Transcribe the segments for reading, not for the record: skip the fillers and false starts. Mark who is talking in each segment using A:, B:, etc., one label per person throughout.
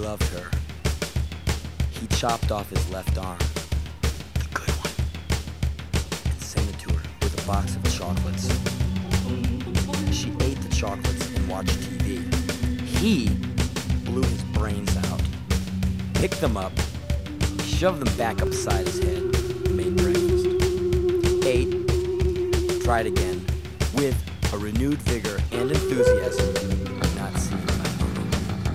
A: loved her. He chopped off his left arm, the good one, and sent it to her with a box of chocolates. She ate the chocolates and watched TV. He blew his brains out, picked them up, shoved them back upside his head, made breakfast. Ate, tried again, with a renewed vigor and enthusiasm not seen by many.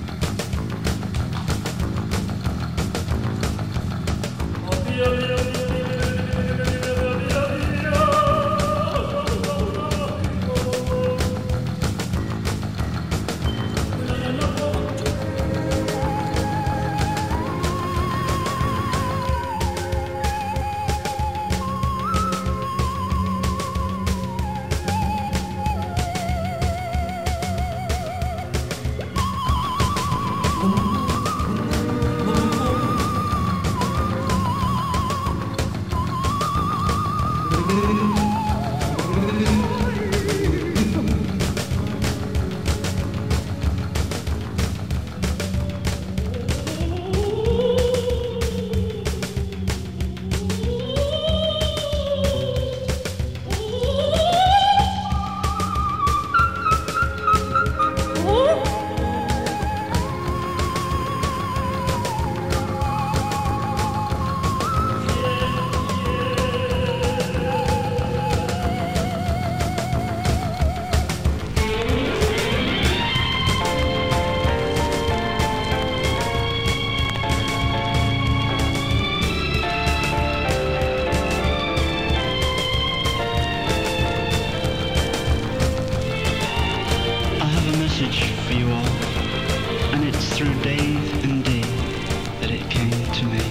B: For you all, and it's through Dave and Dee that it came to me.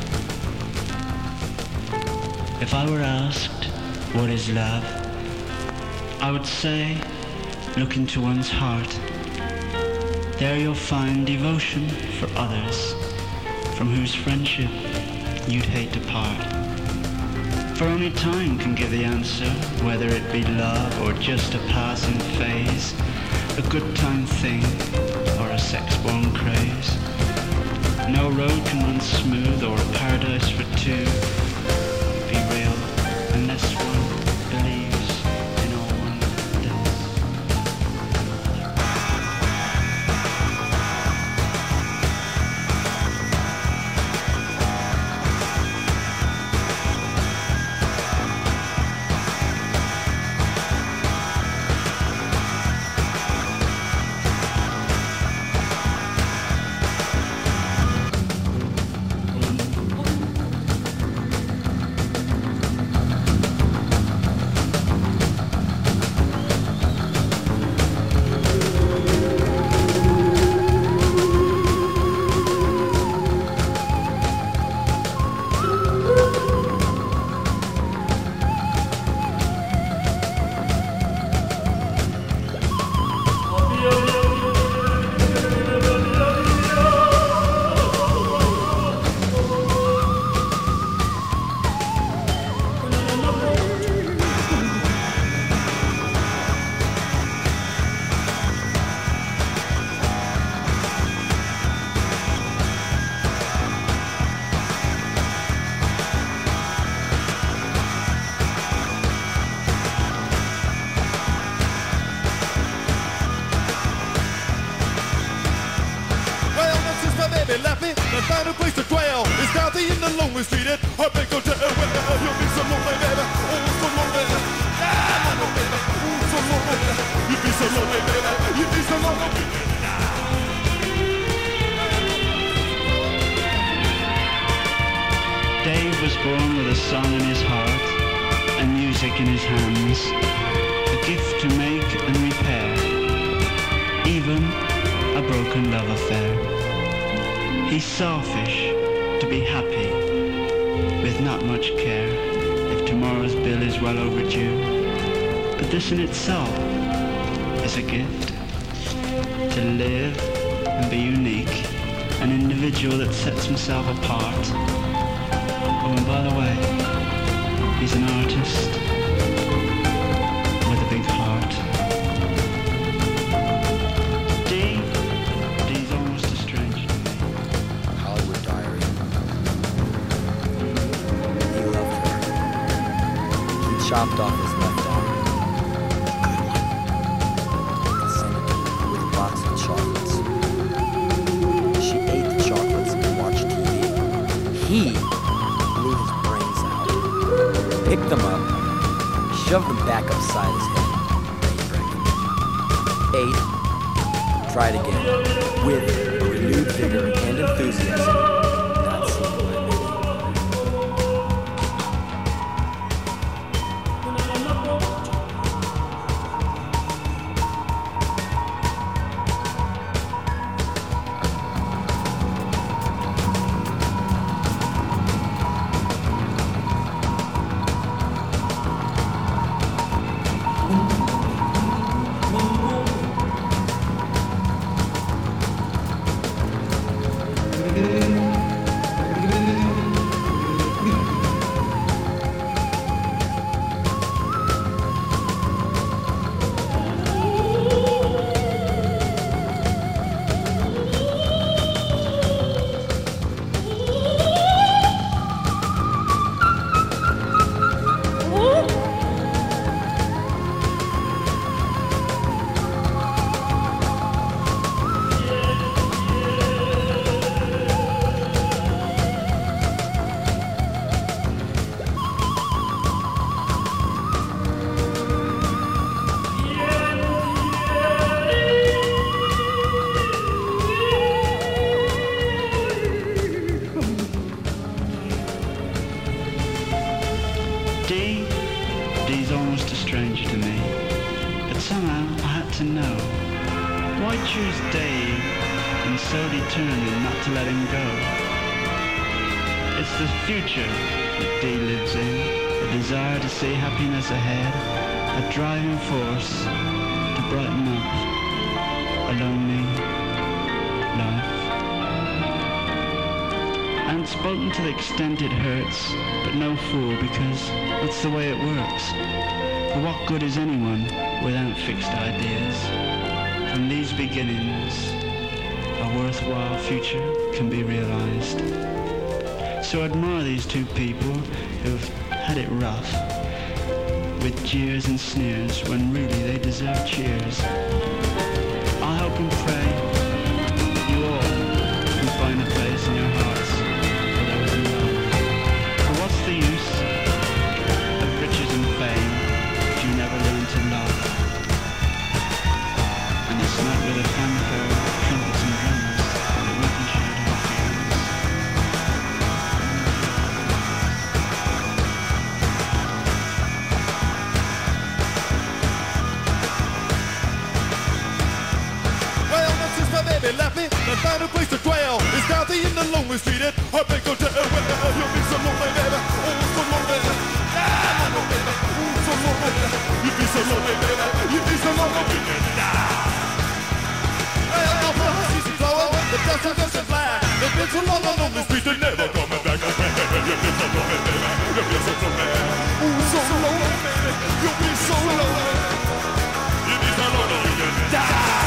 B: If I were asked what is love, I would say look into one's heart. There you'll find devotion for others, from whose friendship you'd hate to part. For only time can give the answer, whether it be love or just a passing phase, a good time thing or a sex-born craze. No road can run smooth or a paradise for two be real unless one believes in all one does.
C: Left me and found a place to dwell. It's down the end of lonely street at Heartbreak Hotel. Well, you'll be so lonely, baby. Oh, so lonely. Ah, no, baby. Oh, so lonely. You'd be so lonely, baby. You'd be so lonely.
B: Dave was born with a song in his heart and music in his hands, a gift to make and repair, even a broken love affair. He's selfish to be happy, with not much care if tomorrow's bill is well overdue. But this in itself is a gift, to live and be unique, an individual that sets himself apart. Oh, and by the way, he's an artist with a big heart. Dee's almost a stranger to me.
A: chopped off his left arm. Good one. And sent it to her with a box of chocolates. She ate the chocolates and watched TV. He blew his brains out, picked them up, shoved them back upside his head, ate, tried again, with renewed vigor and enthusiasm, not seen by many.
B: Dee's almost a stranger to me, but somehow I had to know. Why choose Dave and so determined not to let him go? It's the future that Dee lives in, a desire to see happiness ahead, a driving force to brighten up a lonely life. I haven't spoken to the extent it hurts, but no fool, because that's the way it works. For what good is anyone without fixed ideas? From these beginnings, a worthwhile future can be realized. So I admire these two people who've had it rough, with jeers and sneers when really they deserve cheers. I hope and pray you all can find a place in your hearts for those in love. For what's the use of riches and fame if you never learn to love? And it's not with a fanfare of trumpets and drums that we can shout our feelings.
C: Well, that's just my baby left me and found a place to dwell. It's down the end of lonely street at Heartbreak Hotel. Well, you'll be so lonely, baby. Oh, so lonely. Ah, lonely, baby. Oh, so lonely. You'll be so lonely, baby. You'll be so lonely. You can die. Well, now the season's blowing, the dust is just fly. They've been so long on the street, they're never coming back. You'll be so lonely, baby. You'll be so lonely. Oh, so lonely, baby. You'll be so lonely. You'll be so lonely, you can die.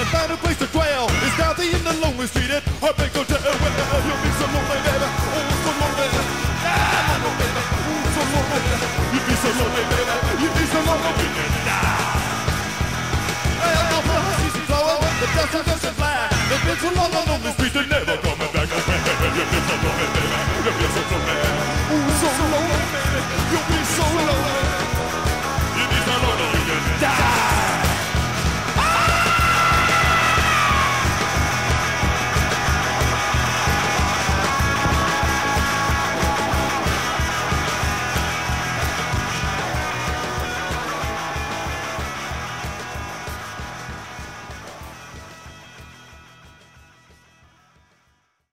C: find a place to dwell. It's down there in the lonely street at Heartbreak Hotel. Well, you'll be so lonely, baby. Oh, so lonely. Ah, lonely, baby. Oh, so lonely. You'll be so lonely, baby. You'll be so lonely when you die. Well, the flowers is flowing, the dust is just fly. They've been so long on the street, they're never coming back. You'll be so lonely, baby. You'll be so lonely.